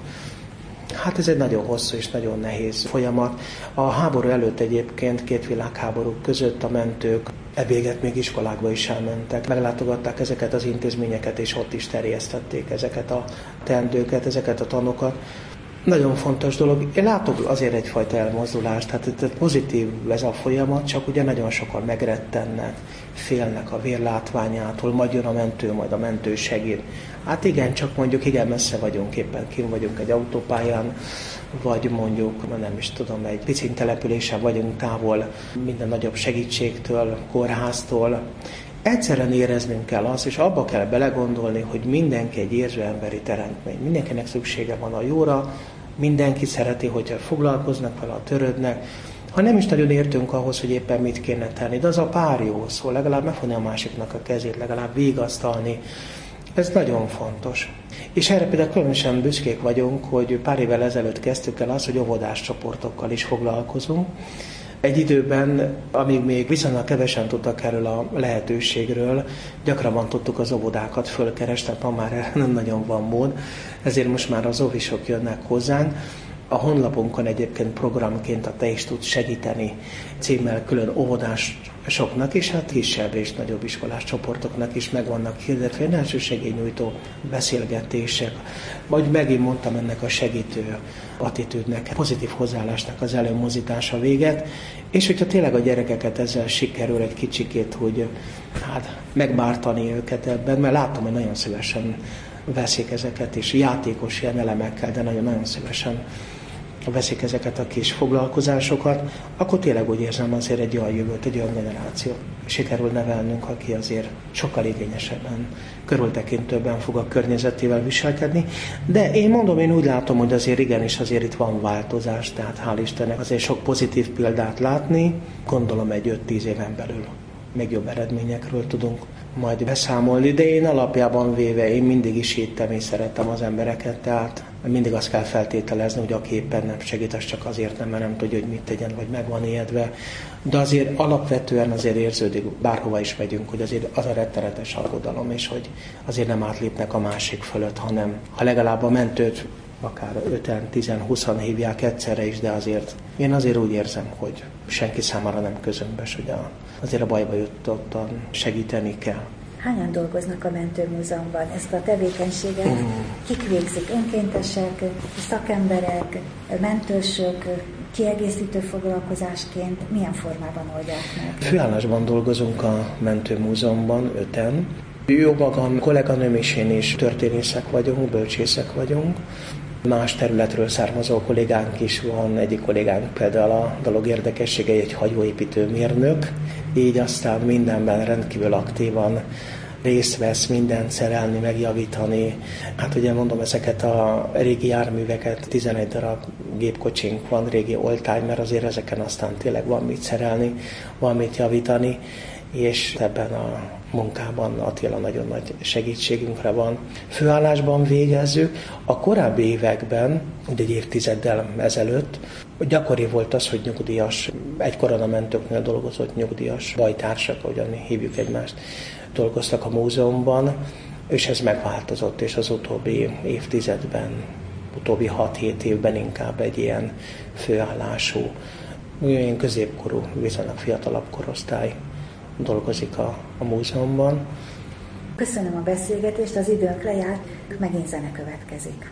Hát ez egy nagyon hosszú és nagyon nehéz folyamat. A háború előtt egyébként, két világháború között a mentők evéget még iskolákba is elmentek. Meglátogatták ezeket az intézményeket, és ott is terjesztették ezeket a teendőket, ezeket a tanokat. Nagyon fontos dolog. Én látok azért egyfajta elmozdulást, tehát pozitív ez a folyamat, csak ugye nagyon sokan megrettennek, félnek a vérlátványától, majd jön a mentő, majd a mentő segít. Hát igen, csak mondjuk igen messze vagyunk, éppen kint vagyunk egy autópályán, vagy mondjuk, nem is tudom, egy picin településen vagyunk távol minden nagyobb segítségtől, kórháztól. Egyszerűen éreznünk kell azt, és abba kell belegondolni, hogy mindenki egy érző emberi teremtmény. Mindenkinek szüksége van a jóra, mindenki szereti, hogyha foglalkoznak vele, törődnek. Ha nem is nagyon értünk ahhoz, hogy éppen mit kéne tenni, de az a pár jó szó, legalább megfogni a másiknak a kezét, legalább vigasztalni. Ez nagyon fontos. És erre például különösen büszkék vagyunk, hogy pár évvel ezelőtt kezdtük el azt, hogy óvodás csoportokkal is foglalkozunk. Egy időben, amíg még viszonylag kevesen tudtak erről a lehetőségről, gyakrabban tudtuk az óvodákat fölkeresni, tehát ma már erre nem nagyon van mód, ezért most már az óvisok jönnek hozzánk. A honlapunkon egyébként programként a Te is tudsz segíteni címmel külön óvodásoknak is, hát kisebb és nagyobb iskolás csoportoknak is meg vannak hirdetve elsősegélynyújtó beszélgetések, vagy megint mondtam ennek a segítő attitűdnek, pozitív hozzáállásnak az előmozdítása véget, és hogyha tényleg a gyerekeket ezzel sikerül egy kicsikét, hogy hát megbártani őket ebben, mert látom, hogy nagyon szívesen veszik ezeket, és játékos ilyen elemekkel, de nagyon-nagyon szívesen veszik ezeket a kis foglalkozásokat, akkor tényleg úgy érzem azért egy olyan jövőt, egy olyan generáció sikerül nevelnünk, aki azért sokkal igényesebben, körültekintőbben fog a környezetével viselkedni. De én mondom, én úgy látom, hogy azért igenis azért itt van változás, tehát hál' Istennek azért sok pozitív példát látni, gondolom egy öt-tíz éven belül még jobb eredményekről tudunk majd beszámolni, de én alapjában véve én mindig is hittem és szerettem az embereket, tehát mindig azt kell feltételezni, hogy aki éppen nem segít, az csak azért nem, mert nem tudja, hogy mit tegyen, vagy meg van ijedve. De azért alapvetően azért érződik, bárhova is megyünk, hogy azért az a rettenetes aggodalom, és hogy azért nem átlépnek a másik fölött, hanem ha legalább a mentőt akár öten, tizen, huszan hívják egyszerre is, de azért én azért úgy érzem, hogy senki számára nem közömbös, hogy a, azért a bajba jutottan segíteni kell. Hányan dolgoznak a Mentőmúzeumban? Ezt a tevékenységet mm. kik végzik? Önkéntesek, szakemberek, mentősök, kiegészítő foglalkozásként? Milyen formában oldják meg? Főállásban dolgozunk a Mentőmúzeumban, öten. Jó magam, kolléganőm és én is történészek vagyunk, bölcsészek vagyunk. Más területről származó kollégánk is van, egyik kollégánk például a dolog érdekessége egy hajóépítő mérnök, így aztán mindenben rendkívül aktívan részt vesz, mindent szerelni, megjavítani. Hát ugye mondom, ezeket a régi járműveket, tizenegy darab gépkocsink van, régi oldtimer, mert azért ezeken aztán tényleg van mit szerelni, van mit javítani, és ebben a munkában Attila nagyon nagy segítségünkre van. Főállásban végezzük. A korábbi években, ugye egy évtizeddel ezelőtt, gyakori volt az, hogy nyugdíjas, egy koronamentőknél dolgozott nyugdíjas bajtársak, ahogyan hívjuk egymást, dolgoztak a múzeumban. és ez megváltozott, és az utóbbi évtizedben, utóbbi hat-hét évben inkább egy ilyen főállású, ilyen középkorú, viszonylag fiatalabb korosztály dolgozik a, a múzeumban. Köszönöm a beszélgetést, az időnk lejárt, megint zene következik.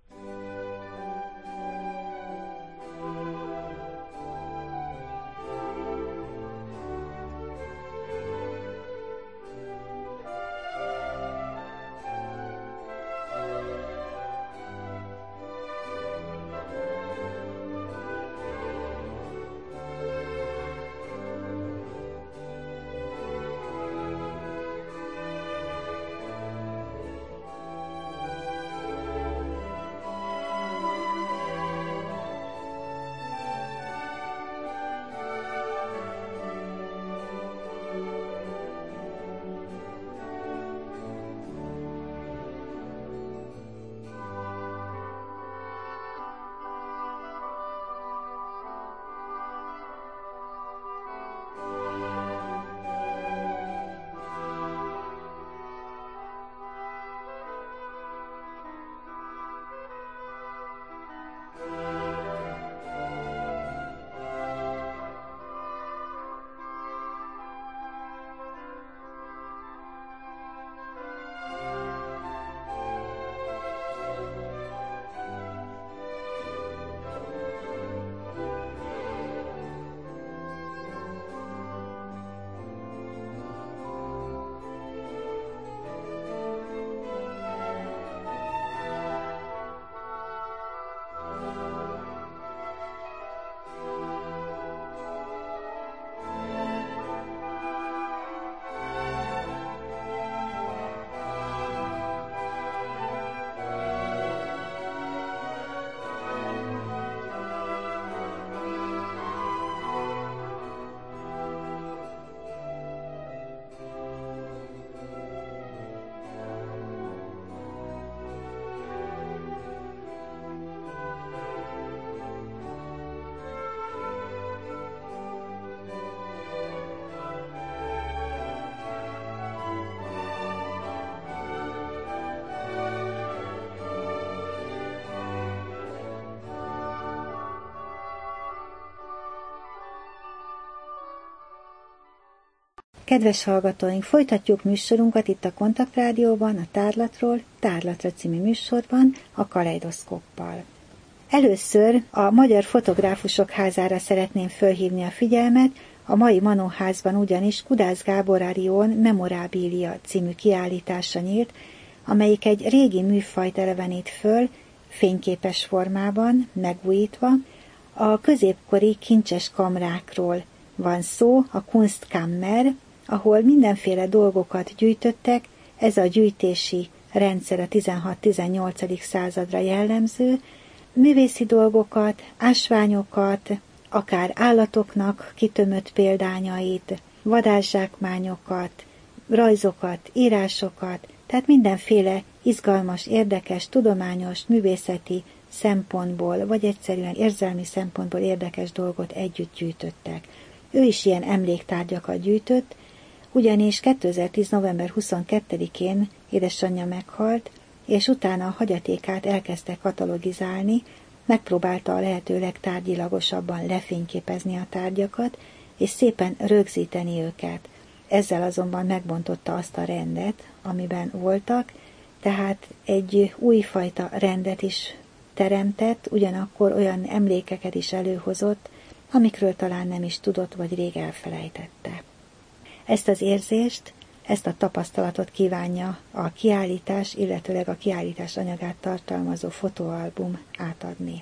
Kedves hallgatóink, folytatjuk műsorunkat itt a Kontaktrádióban, a Tárlatról, Tárlatra című műsorban, a Kaleidoszkóppal. Először a Magyar Fotográfusok Házára szeretném fölhívni a figyelmet, a mai Manóházban ugyanis Kudász Gábor Arion Memorabilia című kiállítása nyílt, amelyik egy régi műfajt elevenít föl, fényképes formában, megújítva. A középkori kincses kamrákról van szó, a Kunstkammer, ahol mindenféle dolgokat gyűjtöttek. Ez a gyűjtési rendszer a tizenhat-tizennyolcadik századra jellemző, művészi dolgokat, ásványokat, akár állatoknak kitömött példányait, vadászsákmányokat, rajzokat, írásokat, tehát mindenféle izgalmas, érdekes, tudományos, művészeti szempontból, vagy egyszerűen érzelmi szempontból érdekes dolgot együtt gyűjtöttek. Ő is ilyen emléktárgyakat gyűjtött, ugyanis kétezer-tíz. november huszonkettedikén édesanyja meghalt, és utána a hagyatékát elkezdte katalogizálni, megpróbálta a lehető legtárgyilagosabban lefényképezni a tárgyakat, és szépen rögzíteni őket. Ezzel azonban megbontotta azt a rendet, amiben voltak, tehát egy újfajta rendet is teremtett, ugyanakkor olyan emlékeket is előhozott, amikről talán nem is tudott, vagy rég elfelejtette. Ezt az érzést, ezt a tapasztalatot kívánja a kiállítás, illetőleg a kiállítás anyagát tartalmazó fotóalbum átadni.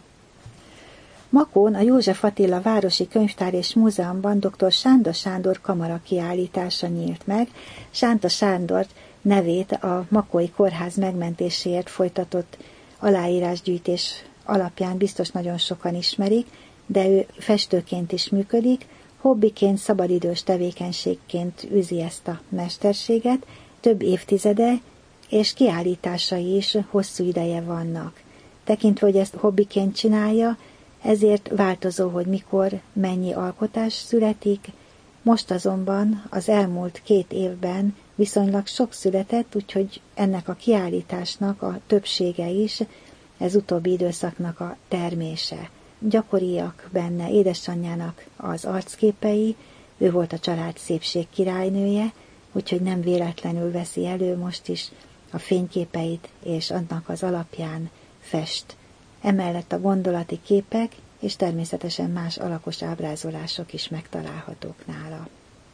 Makón a József Attila Városi Könyvtár és Múzeumban dr. Sánta Sándor kamara kiállítása nyílt meg. Sánta Sándor nevét a Makói Kórház megmentéséért folytatott aláírásgyűjtés alapján biztos nagyon sokan ismerik, de ő festőként is működik, hobbiként, szabadidős tevékenységként űzi ezt a mesterséget, több évtizede, és kiállításai is hosszú ideje vannak. Tekintve, hogy ezt hobbiként csinálja, ezért változó, hogy mikor, mennyi alkotás születik. Most azonban az elmúlt két évben viszonylag sok született, úgyhogy ennek a kiállításnak a többsége is ez utóbbi időszaknak a termése. Gyakoriak benne édesanyjának az arcképei, ő volt a család szépség királynője, úgyhogy nem véletlenül veszi elő most is a fényképeit, és annak az alapján fest. Emellett a gondolati képek, és természetesen más alakos ábrázolások is megtalálhatók nála.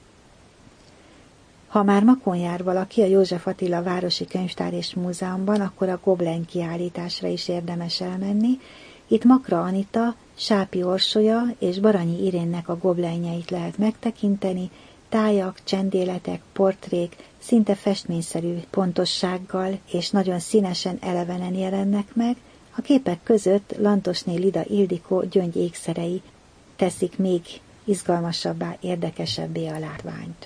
Ha már Makón jár valaki a József Attila Városi Könyvtár és Múzeumban, akkor a Goblen kiállításra is érdemes elmenni. Itt Makra Anita, Sápi Orsolya és Baranyi Irénnek a goblenjeit lehet megtekinteni, tájak, csendéletek, portrék szinte festményszerű pontossággal és nagyon színesen, elevenen jelennek meg. A képek között Lantosné Lida Ildikó gyöngy ékszerei teszik még izgalmasabbá, érdekesebbé a látványt.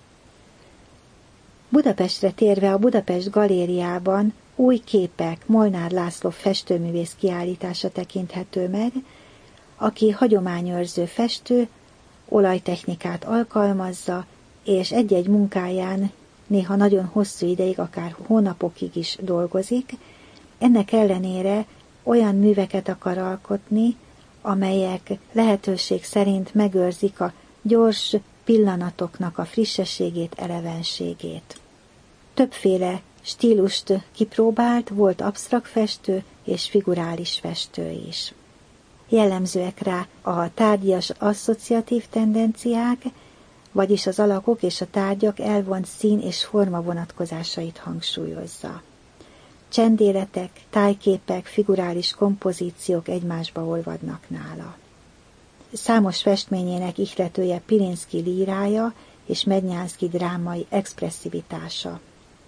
Budapestre térve a Budapest Galériában új képek Molnár László festőművész kiállítása tekinthető meg, aki hagyományőrző festő, olajtechnikát alkalmazza, és egy-egy munkáján néha nagyon hosszú ideig, akár hónapokig is dolgozik. Ennek ellenére olyan műveket akar alkotni, amelyek lehetőség szerint megőrzik a gyors pillanatoknak a frissességét, elevenségét. Többféle stílust kipróbált, volt absztrakt festő és figurális festő is. Jellemzőek rá a tárgyas asszociatív tendenciák, vagyis az alakok és a tárgyak elvont szín és forma vonatkozásait hangsúlyozza. Csendéletek, tájképek, figurális kompozíciók egymásba olvadnak nála. Számos festményének ihletője Pilinszky lírája és Mednyánszky drámai expresszivitása.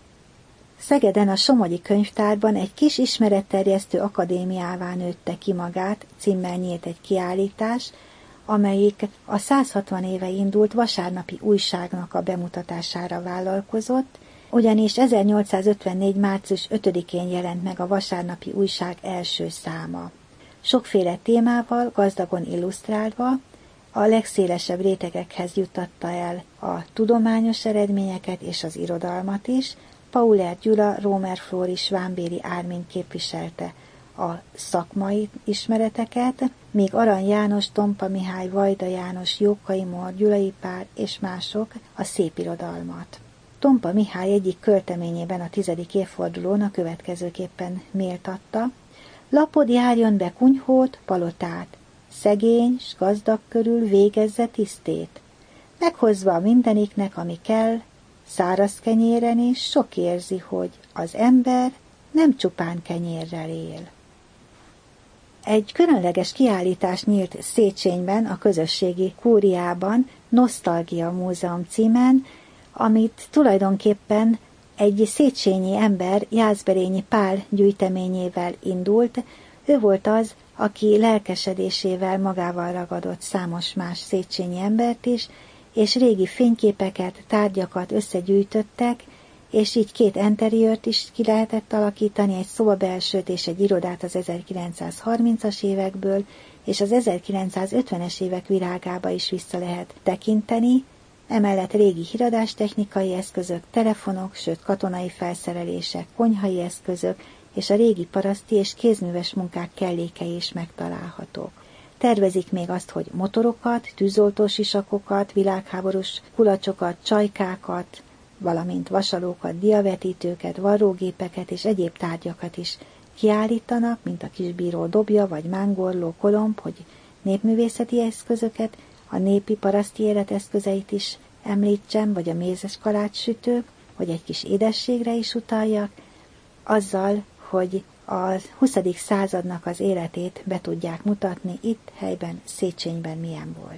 Szegeden a Somogyi Könyvtárban egy kis ismeretterjesztő akadémiává nőtte ki magát, címmel nyílt egy kiállítás, amelyik a százhatvan éve indult vasárnapi újságnak a bemutatására vállalkozott, ugyanis ezernyolcszázötvennégy. március ötödikén jelent meg a vasárnapi újság első száma. Sokféle témával, gazdagon illusztrálva, a legszélesebb rétegekhez juttatta el a tudományos eredményeket és az irodalmat is. Pauler Gyula, Rómer Flóri, Svámbéri Ármin képviselte a szakmai ismereteket, míg Arany János, Tompa Mihály, Vajda János, Jókai Mór, Gyulai Pál és mások a szépirodalmat. Tompa Mihály egyik költeményében a tizedik évfordulón a következőképpen méltatta: lapod járjon be kunyhót, palotát, szegény s gazdag körül végezze tisztét, meghozva mindeniknek, ami kell, száraz kenyéren is sok érzi, hogy az ember nem csupán kenyérrel él. Egy különleges kiállítás nyílt Széchenyben, a közösségi kúriában, Nosztalgia Múzeum címen, amit tulajdonképpen egy széchenyi ember Jászberényi Pál gyűjteményével indult. Ő volt az, aki lelkesedésével magával ragadott számos más széchenyi embert is, és régi fényképeket, tárgyakat összegyűjtöttek, és így két enteriőrt is ki lehetett alakítani, egy szobabelsőt és egy irodát az ezerkilencszázharmincas évekből, és az ezerkilencszázötvenes évek virágába is vissza lehet tekinteni, emellett régi híradástechnikai eszközök, telefonok, sőt katonai felszerelések, konyhai eszközök, és a régi paraszti és kézműves munkák kellékei is megtalálhatók. Tervezik még azt, hogy motorokat, tűzoltósisakokat, világháborús kulacsokat, csajkákat, valamint vasalókat, diavetítőket, varrógépeket és egyéb tárgyakat is kiállítanak, mint a kisbíró dobja vagy mángorló, kolomb, hogy népművészeti eszközöket, a népi paraszti élet eszközeit is említsem, vagy a mézes kalácssütők, hogy egy kis édességre is utaljak, azzal, hogy a huszadik századnak az életét be tudják mutatni itt helyben, Széchenyben milyen volt.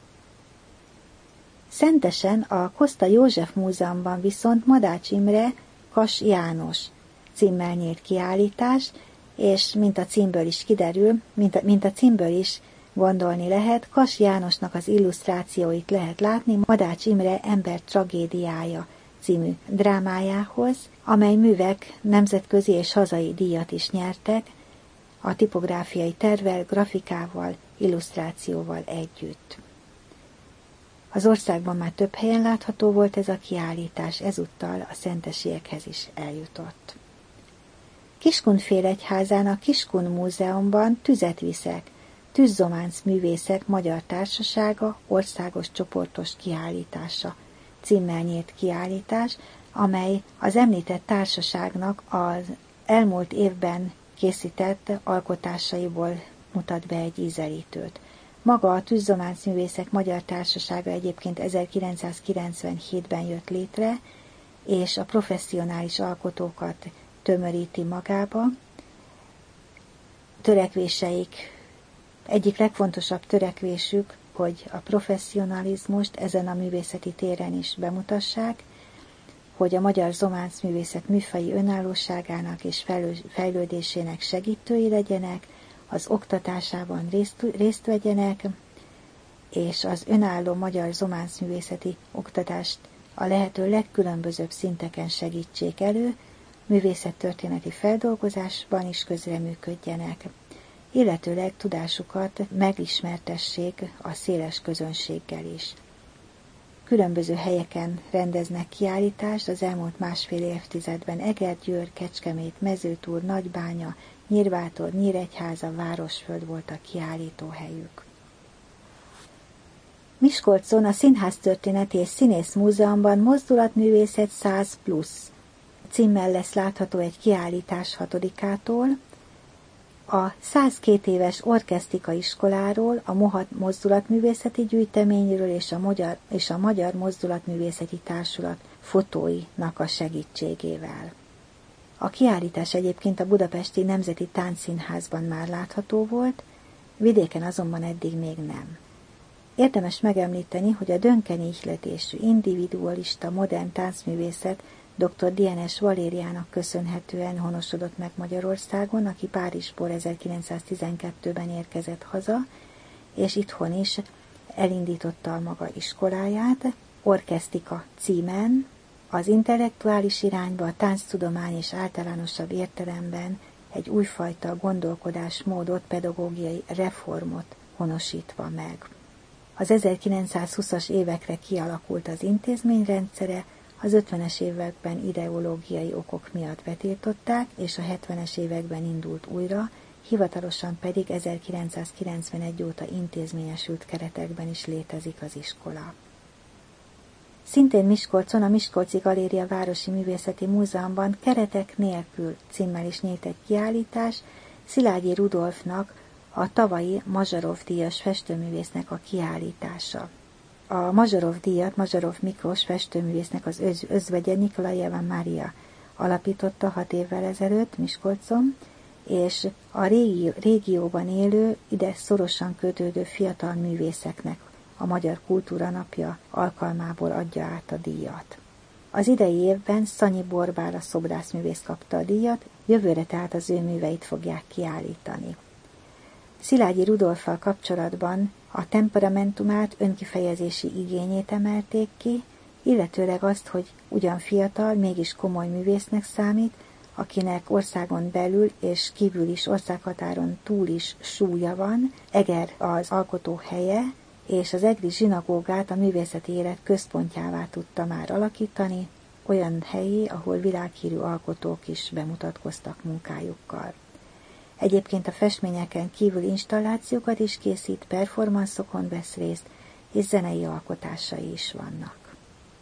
Szentesen a Koszta József Múzeumban viszont Madács Imre, Kass János címmel nyílt kiállítás, és mint a címből is kiderül, mint a, mint a címből is gondolni lehet, Kass Jánosnak az illusztrációit lehet látni Madács Imre Ember tragédiája című drámájához, amely művek nemzetközi és hazai díjat is nyertek, a tipográfiai tervvel, grafikával, illusztrációval együtt. Az országban már több helyen látható volt ez a kiállítás, ezúttal a szentesiekhez is eljutott. Kiskunfélegyházán a Kiskun Múzeumban Tüzet viszek, Tűzzománc művészek magyar társasága országos csoportos kiállítása címmel nyílt kiállítás, amely az említett társaságnak az elmúlt évben készített alkotásaiból mutat be egy ízelítőt. Maga a Tűzzománc művészek magyar társasága egyébként ezerkilencszázkilencvenhétben jött létre, és a professzionális alkotókat tömöríti magába. Törekvéseik, egyik legfontosabb törekvésük, hogy a professzionalizmust ezen a művészeti téren is bemutassák, hogy a magyar zománc művészet műfaji önállóságának és fejlődésének segítői legyenek, az oktatásában részt, részt vegyenek, és az önálló magyar zománc művészeti oktatást a lehető legkülönbözőbb szinteken segítsék elő, művészettörténeti feldolgozásban is közreműködjenek, illetőleg tudásukat megismertessék a széles közönséggel is. Különböző helyeken rendeznek kiállítást, az elmúlt másfél évtizedben Eger, Győr, Kecskemét, Mezőtúr, Nagybánya, Nyírbátor, Nyíregyháza, Városföld volt a kiállító helyük. Miskolcon a Színháztörténeti és Színész Múzeumban Mozdulatművészet száz plusz címmel lesz látható egy kiállítás hatodikától, a százkét éves orkesztika iskoláról, a Mohat mozdulatművészeti gyűjteményről és a, Magyar, és a Magyar Mozdulatművészeti Társulat fotóinak a segítségével. A kiállítás egyébként a Budapesti Nemzeti Táncszínházban már látható volt, vidéken azonban eddig még nem. Érdemes megemlíteni, hogy a dönkeni ihletésű individualista modern táncművészet dr. Dienes Valériának köszönhetően honosodott meg Magyarországon, aki Párizsból ezerkilencszáztizenkettőben érkezett haza, és itthon is elindította a maga iskoláját, Orkesztika címen, az intellektuális irányba, a tánctudomány és általánosabb értelemben egy újfajta gondolkodásmódot, pedagógiai reformot honosítva meg. Az ezerkilencszázhúszas évekre kialakult az intézményrendszere, az ötvenes években ideológiai okok miatt betiltották, és a hetvenes években indult újra, hivatalosan pedig ezerkilencszázkilencvenegy óta intézményesült keretekben is létezik az iskola. Szintén Miskolcon a Miskolci Galéria Városi Művészeti Múzeumban Keretek nélkül címmel is nyílt egy kiállítás, Szilágyi Rudolfnak, a tavalyi Mazsarov-díjas festőművésznek a kiállítása. A Mazsarov-díjat Mazsarov Miklós festőművésznek az öz, özvegye Nikolajeva Mária alapította hat évvel ezelőtt Miskolcon, és a régi, régióban élő, ide szorosan kötődő fiatal művészeknek a Magyar Kultúra Napja alkalmából adja át a díjat. Az idei évben Szanyi Borbála szobrászművész kapta a díjat, jövőre tehát az ő műveit fogják kiállítani. Szilágyi Rudolffal kapcsolatban a temperamentumát, önkifejezési igényét emelték ki, illetőleg azt, hogy ugyan fiatal, mégis komoly művésznek számít, akinek országon belül és kívül is, országhatáron túl is súlya van, Eger az alkotó helye, és az egri zsinagógát a művészeti élet központjává tudta már alakítani, olyan helyé, ahol világhírű alkotók is bemutatkoztak munkájukkal. Egyébként a festményeken kívül installációkat is készít, performanszokon vesz részt, és zenei alkotásai is vannak.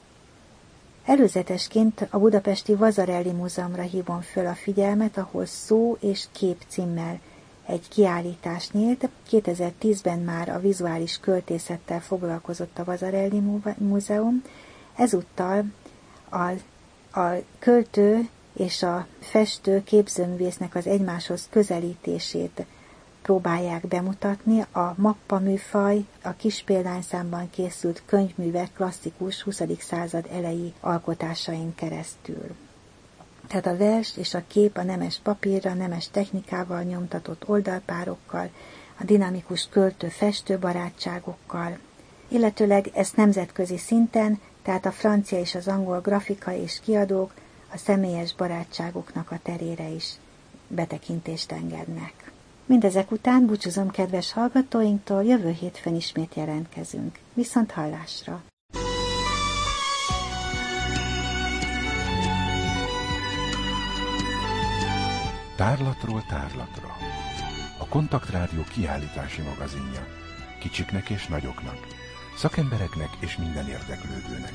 Előzetesként a budapesti Vasarely Múzeumra hívom föl a figyelmet, ahol Szó és Kép címmel egy kiállítás nyílt. kétezer-tízben már a vizuális költészettel foglalkozott a Vasarely Múzeum, ezúttal a, a költő és a festő képzőművésznek az egymáshoz közelítését próbálják bemutatni a mappa műfaj, a kis példányszámban készült könyvművek klasszikus huszadik század elejé alkotásain keresztül. Tehát a vers és a kép a nemes papírra, nemes technikával nyomtatott oldalpárokkal, a dinamikus költő-festő barátságokkal, illetőleg ezt nemzetközi szinten, tehát a francia és az angol grafika és kiadók a személyes barátságoknak a terére is betekintést engednek. Mindezek után búcsúzom kedves hallgatóinktól, jövő hétfőn ismét jelentkezünk. Viszont hallásra! Tárlatról tárlatra. A Kontaktrádió kiállítási magazinja. Kicsiknek és nagyoknak, szakembereknek és minden érdeklődőnek.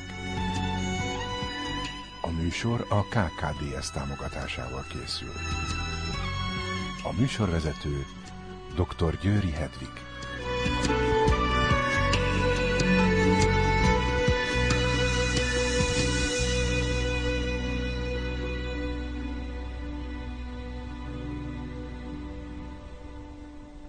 A műsor a ká ká dé es támogatásával készül. A műsorvezető dr. Győri Hedvig.